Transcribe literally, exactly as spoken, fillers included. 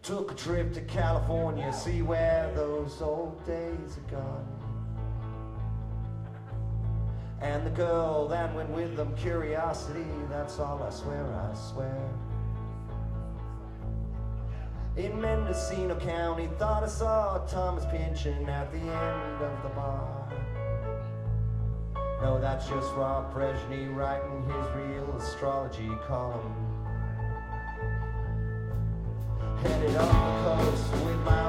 Took a trip to California, see where those old days are gone. And the girl that went with them, curiosity, that's all I swear, I swear. In Mendocino County, thought I saw Thomas Pynchon at the end of the bar. No, that's just Rob Brezhnev writing his real astrology column. Headed up the coast with my